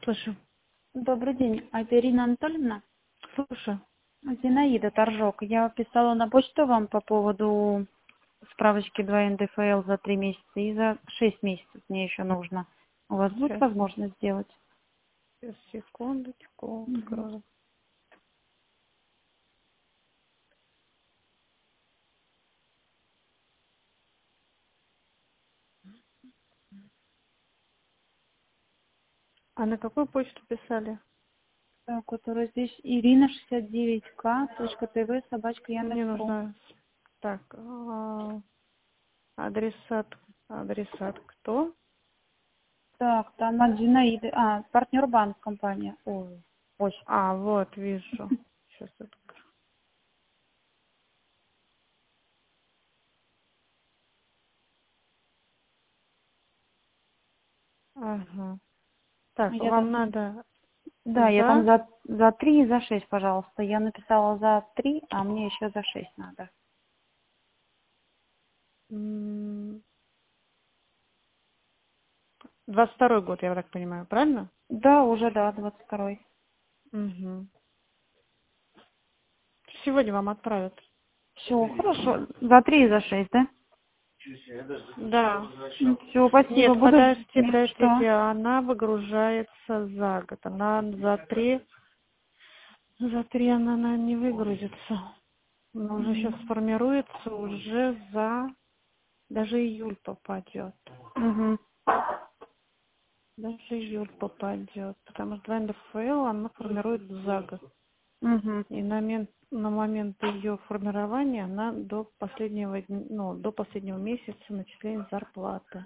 Слушаю. Добрый день, это Ирина Анатольевна? Слушаю. Зинаида Торжок. Я писала на почту вам по поводу справочки 2 НДФЛ за 3 месяца и за 6 месяцев мне еще нужно. У вас будет Сейчас, возможность сделать? сейчас, секундочку. Мгм. Открою. А на какую почту писали? Так, которая здесь Ирина69К.ТВ, собачка Мне Яндекс.ру. нужно... Так, адресат кто? Так, там от Зинаиды. Партнер банк компания. Ой, почта. А, вот, вижу. Сейчас открою. Ага. Так, Я вам там, надо да, я там за... за 3 и за 6, пожалуйста. Я написала за 3, а мне еще за 6 надо. 22 год, я так понимаю, правильно? Да, уже, да, 22-й. Угу. Сегодня вам отправят. Все, хорошо. За 3 и за 6, да? Да. Все, спасибо. Нет, Буду... подождите, Что? она выгружается за год. Она за три она, наверное, не выгрузится. Она уже сейчас сформируется, уже даже июль попадет. Угу. Даже июль попадет. Потому что 2 НДФЛ она формирует за год. Угу. И на момент ее формирования она до до последнего месяца начисления зарплаты.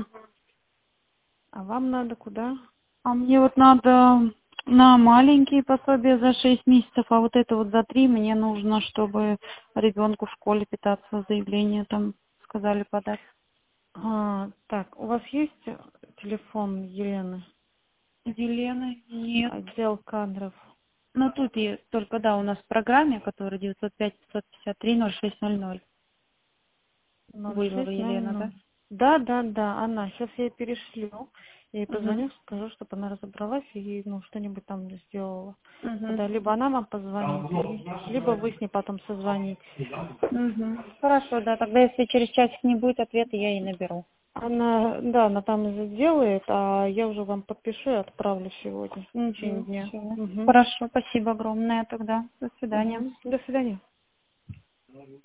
А вам надо куда? А мне вот надо на маленькие пособия за 6 месяцев, а вот это вот за 3 мне нужно, чтобы ребенку в школе питаться, заявление там сказали подать. Так, у вас есть телефон Елены? Елены? Нет. Отдел кадров. Ну тут и только, да, у нас в программе, которая 905-553-0600. Буйлова Елена, да? 0600. Да, она. Сейчас я ей перешлю. Я ей Угу. позвоню, скажу, чтобы она разобралась и что-нибудь там сделала. Угу. Тогда либо она вам позвонит, либо вы с ней потом созвонитесь. Угу. Хорошо, да, тогда если через часик не будет ответа, я и наберу. Она там и сделает, а я уже вам подпишу и отправлю сегодня, в течение Угу. дня. Все. Угу. Хорошо, спасибо огромное тогда. До свидания. Угу. До свидания.